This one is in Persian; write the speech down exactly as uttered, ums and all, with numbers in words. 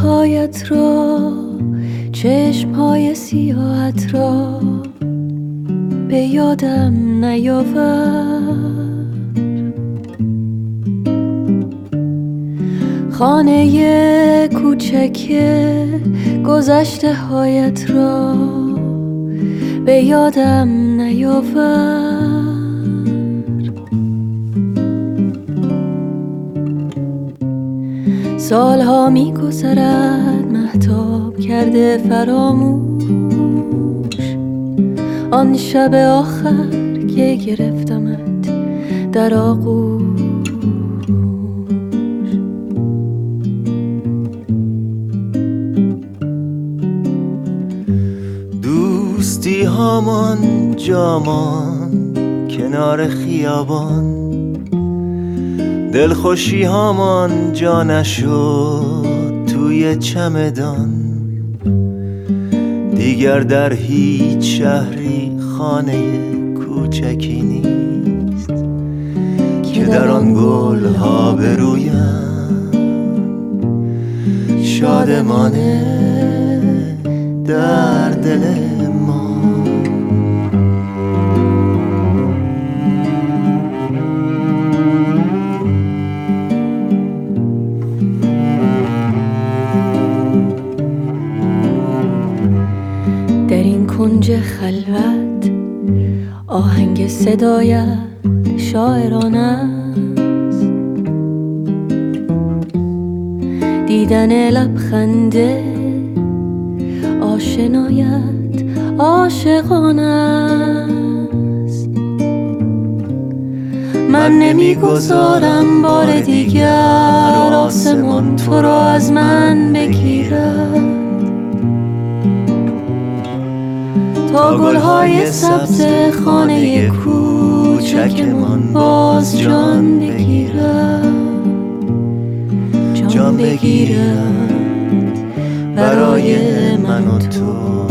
هایت را، چشم های سیاهت را به یادم نیاور. خانه کوچک گذشته هایت را به یادم نیاور. سالها می گذرد مهتاب کرده فراموش آن شب آخر که گرفتمت در آغوش. دوستی هامان جامان کنار خیابان، دلخوشی هامان جا نشد توی چمدان. دیگر در هیچ شهری خانه کوچکی نیست که در آن گل ها برویم شادمانه در دل ما. در این کنج خلوت آهنگ صدایت شاعرانه است، دیدن لبخند آشنایت عاشقانه است. من نمیگذارم بار دیگر آسمان تو را از من بگیرد، تا گلهای سبز خانه کوچکمان باز جان بگیرد، جان بگیرد برای من و تو.